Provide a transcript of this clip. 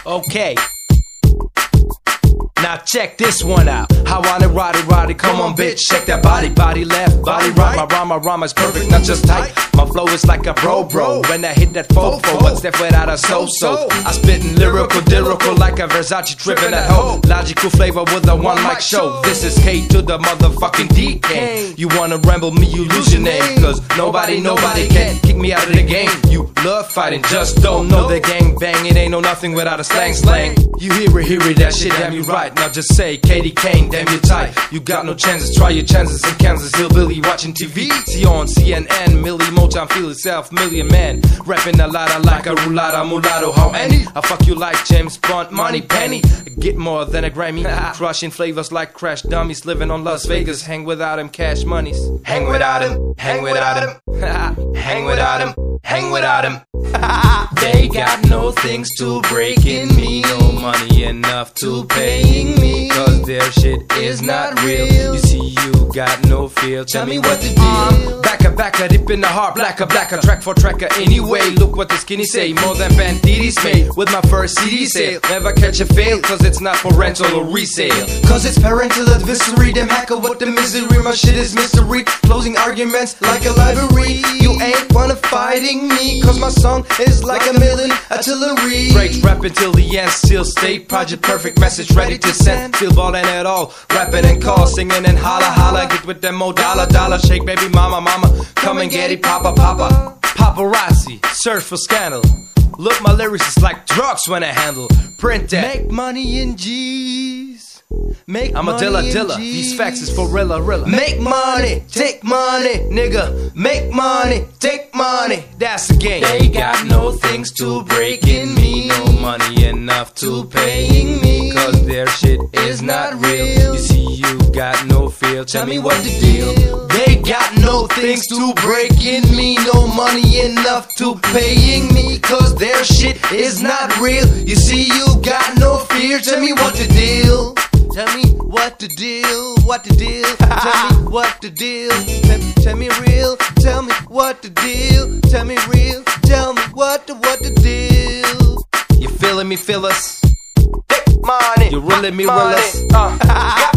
Okay. Now check this one out. I want it, roddy, come on bitch. Check that body left, body right. My rhyme is perfect, not just tight. My flow is like a bro. When I hit that fofo, what's that without a so-so? I spittin' lyrical like a Versace trippin' at home. Logical flavor with a one mic show. This is K to the motherfucking DK. You wanna ramble me, you lose your name. Cause nobody can kick me out of the game. You love fighting, just don't know the gang bang. It ain't no nothing without a slang. You hear it, that shit, damn you right. Now just say Katie Kane, damn you tight. You got no chances, try your chances in Kansas. Hillbilly watching TV, see on CNN. Millie Motown, feel itself, million man. Rapping a lot like a roulada mulatto. How many? I fuck you like James Bond, Money Penny. Get more than a Grammy. Crushing flavors like Crash Dummies. Living on Las Vegas, hang without him, cash monies. Hang without him, hang without him. Hang without him, hang without him. They got no things to break in me, no money enough to paying me, cause their shit is not real. You see, you got no feel. Tell me what the deal. Backer, dip in the heart, blacker, track for tracker. Anyway, look what the skinny say. More than Banditis made with my first CD sale. Never catch a fail, cause it's not for rental or resale. Cause it's parental advisory. Them hacker, what the misery. My shit is mystery. Closing arguments like a library. You ain't wanna fighting me, cause my song is like a million artillery. Breaks rap until the end, still stay project perfect, message ready to send. Still ballin' at all, rapping and call, singing and holla. Get with them more dollar, shake baby mama, come and get it, papa. Paparazzi, search for scandal. Look, my lyrics is like drugs when I handle. Print that. Make money in G's. I'm a dilla. These facts is for rilla. Make money, take money, nigga. Make money, take money. That's the game. They got no things to break in me, no money enough to paying me, cause their shit is not real. You see, you got no feel. Tell me what the deal. They got no things to break in me, no money enough to paying me, cause their shit is not real. You see, you got no fear. Tell me what the deal. Tell me what the deal, Tell me what the deal. Tell me real. Tell me what the deal. Tell me real. Tell me what the deal. You feeling me, feel us? Money. You really me, real us?